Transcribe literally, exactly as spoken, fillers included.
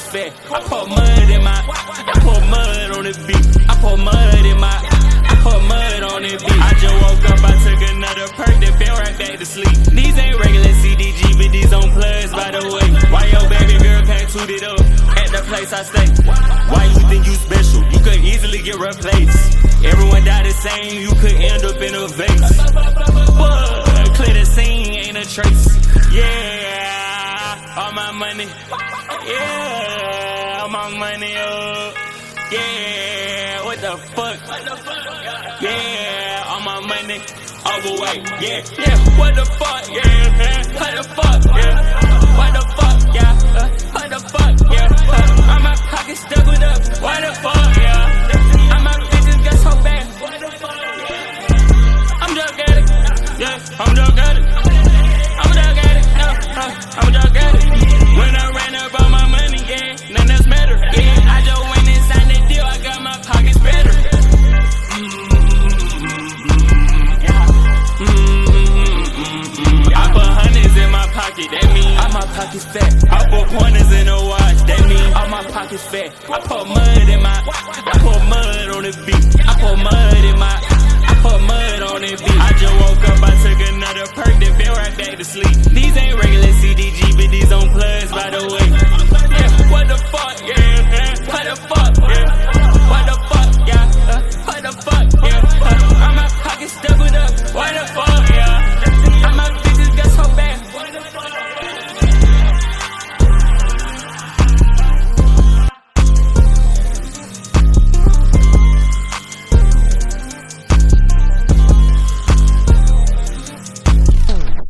fat. I put mud in my, I put mud on the beat. I put mud in my, I put mud on the beat. I just woke up, I took another perk, then fell right back to sleep. These ain't regular C D G, but these on plugs, by the way. Why your baby girl can't toot it up at the place I stay? Why you think you special? You could easily get replaced. Everyone died the same, you could end up in a vase. But clear the scene, ain't a trace. Yeah, all my money. Yeah, all my money up. Yeah, what the fuck? Yeah, all my money overweight. Yeah, yeah, what the fuck? Yeah, what the fuck? Yeah, what the fuck? Yeah, uh, what the fuck? Yeah, uh, all my pockets doubled up. What the fuck? Yeah, all my bitches got so bad. What the fuck? Yeah, I'm drug addict. Yeah, I'm drug addict. I'm drug addict. No, no, I'm drug addict. When I ran up all my money, yeah, none else matter. Yeah, I just went and signed the deal. I got my pockets better. I put hundreds in my pocket, that mean all my pockets fat. I put pointers in a watch, that mean all my pockets fat. I put